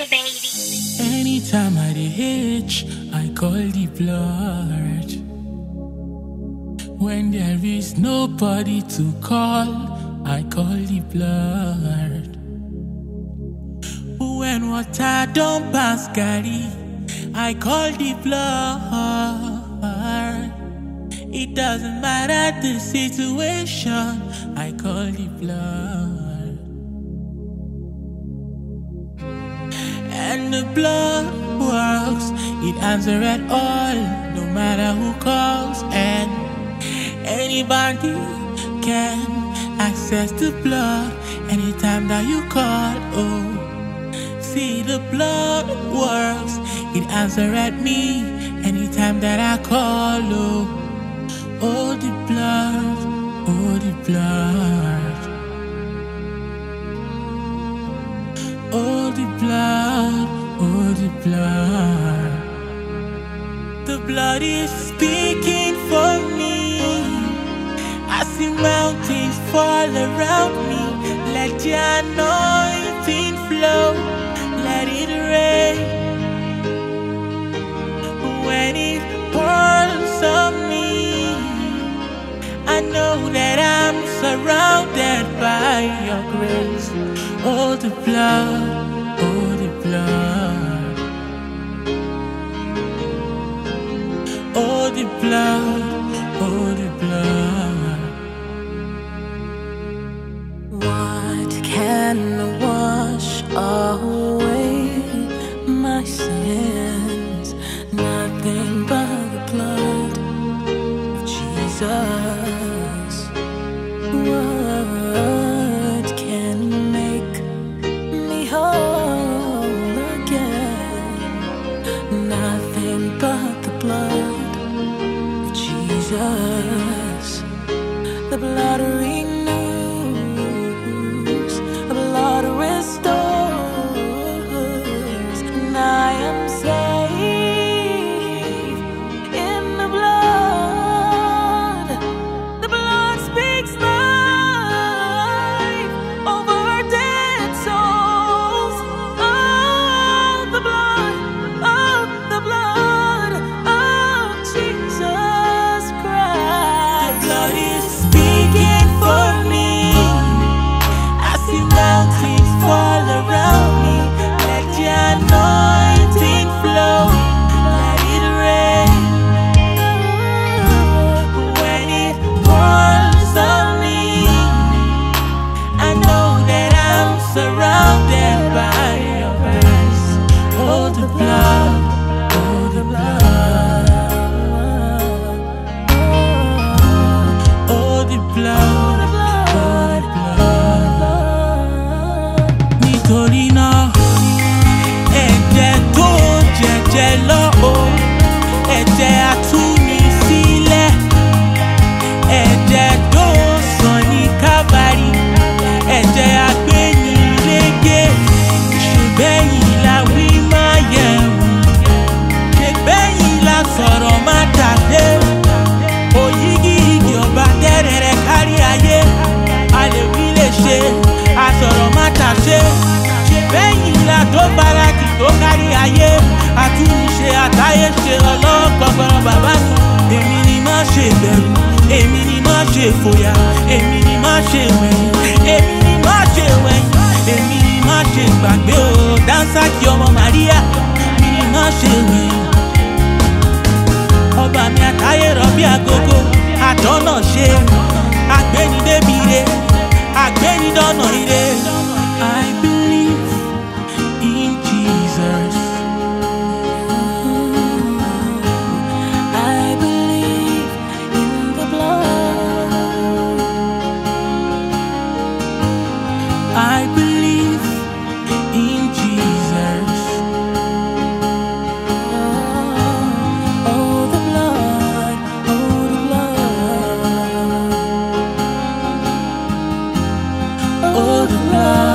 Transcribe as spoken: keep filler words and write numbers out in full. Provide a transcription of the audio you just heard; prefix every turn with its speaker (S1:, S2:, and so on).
S1: baby.
S2: Anytime I dey hitch, I call the blood. When there is nobody to call, I call the blood. When water don't pass Gary, I call the blood. It doesn't matter the situation, I call the blood. And the blood works, it answers at all, no matter who calls. And anybody can access the blood anytime that you call. Oh, see, the blood works, it answers at me anytime that I call. Oh, oh the blood, oh the blood, oh the blood, oh the blood. The blood is speaking for me. I see mountains fall around me. Let your anointing flow, let it rain. When it pours on me, I know that I'm surrounded by your grace. Oh the blood, oh the blood, oh the blood, oh the blood.
S3: What can wash away my sins? Nothing but the blood of Jesus. What can make me whole again? Nothing but the blood of Jesus. The blood renews, the blood restores, and I am safe in the blood. The blood speaks life over dead souls. Oh, the blood, oh, the blood of Jesus Christ.
S2: The blood is speaking for me. I see mountains fall around me. Let your anointing flow, let it rain. When it pours on me, I know that I'm surrounded by your grace. Oh the blood, oh the blood, oh the blood, oh the blood. Nítorí náà, ẹ̀jẹ̀ tó jẹ̀jẹ̀ lọ o, ẹ̀jẹ̀ atúnisílẹ̀, ẹ̀jẹ̀ tó sàn ní Kábàárì, ẹ̀jẹ̀ agbẹ́nilékè. Ṣèbẹ́yìn la wí máa yẹ̀wò, ṣèbẹ́yìn la sọ̀rọ̀ má tàdé. Òyígíyigì ọba tẹ́rẹ̀rẹ̀ kárí ayé, a lè wí lè ṣe, a sọ̀rọ̀ má tàṣe. Ṣèbẹ́yìn la tó gbáradì tó kárí ayé, àtúnṣe àtayé ṣe ọlọ́gbọ̀gbọ̀rọ̀ bàbá mi. Èmi ni má ṣe bẹ̀rù, èmi ni má ṣe fòyà, èmi ni má ṣe wẹ̀yìn, èmi ni má ṣe wẹ̀yìn, èmi ni má ṣe gbàgbé o. Dánsákì ọmọ Màríà, èmi ni má ṣe wẹ̀yìn. Ọba mi àtayé rọ̀ bí agogo, àtọ́nà ṣe, àgbéni débi ire, àgbéni dọ́nà ire. I believe in Jesus.
S3: I believe in the blood.
S2: I believe in Jesus.
S3: Oh, oh, the blood, oh, the blood,
S2: Oh the blood.